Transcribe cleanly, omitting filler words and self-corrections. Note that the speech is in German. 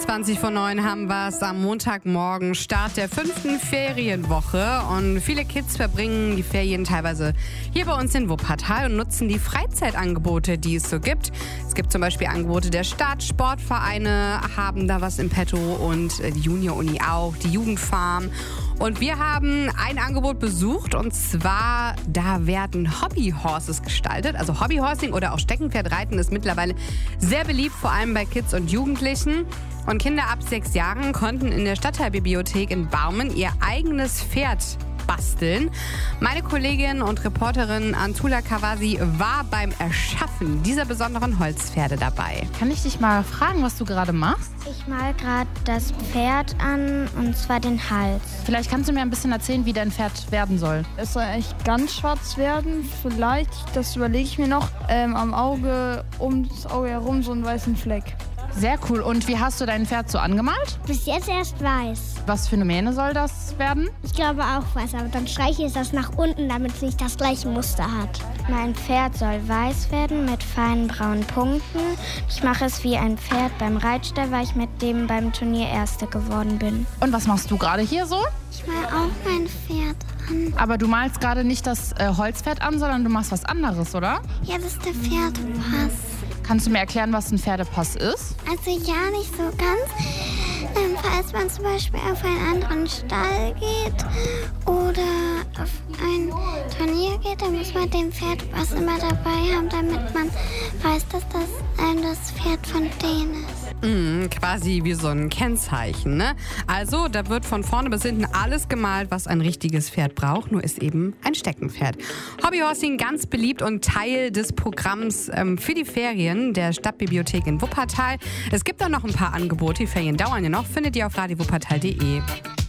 20:20 haben wir es am Montagmorgen, Start der 5. Ferienwoche. Und viele Kids verbringen die Ferien teilweise hier bei uns in Wuppertal und nutzen die Freizeitangebote, die es so gibt. Es gibt zum Beispiel Angebote der Stadt, Sportvereine haben da was im Petto und die Junior-Uni auch, die Jugendfarm. Und wir haben ein Angebot besucht und zwar, da werden Hobbyhorses gestaltet. Also Hobbyhorsing oder auch Steckenpferdreiten ist mittlerweile sehr beliebt, vor allem bei Kids und Jugendlichen. Und Kinder ab 6 Jahren konnten in der Stadtteilbibliothek in Barmen ihr eigenes Pferd basteln. Meine Kollegin und Reporterin Antula Kawasi war beim Erschaffen dieser besonderen Holzpferde dabei. Kann ich dich mal fragen, was du gerade machst? Ich mal gerade das Pferd an, und zwar den Hals. Vielleicht kannst du mir ein bisschen erzählen, wie dein Pferd werden soll. Es soll eigentlich ganz schwarz werden. Vielleicht, das überlege ich mir noch, am Auge, ums Auge herum so einen weißen Fleck. Sehr cool. Und wie hast du dein Pferd so angemalt? Bis jetzt erst weiß. Was für eine Mähne soll das werden? Ich glaube auch weiß, aber dann streiche ich das nach unten, damit es nicht das gleiche Muster hat. Mein Pferd soll weiß werden mit feinen braunen Punkten. Ich mache es wie ein Pferd beim Reitstall, weil ich mit dem beim Turnier Erste geworden bin. Und was machst du gerade hier so? Ich mal auch mein Pferd an. Aber du malst gerade nicht das Holzpferd an, sondern du machst was anderes, oder? Ja, das ist der Pferdepass. Kannst du mir erklären, was ein Pferdepass ist? Also ja, nicht so ganz. Falls man zum Beispiel auf einen anderen Stall geht oder auf ein Turnier geht, dann muss man dem Pferd was immer dabei haben, damit man weiß, dass das Pferd von denen ist. Quasi wie so ein Kennzeichen, ne? Also, da wird von vorne bis hinten alles gemalt, was ein richtiges Pferd braucht, nur ist eben ein Steckenpferd. Hobbyhorsing ganz beliebt und Teil des Programms für die Ferien der Stadtbibliothek in Wuppertal. Es gibt auch noch ein paar Angebote, die Ferien dauern ja noch, findet ihr auf radiowuppertal.de.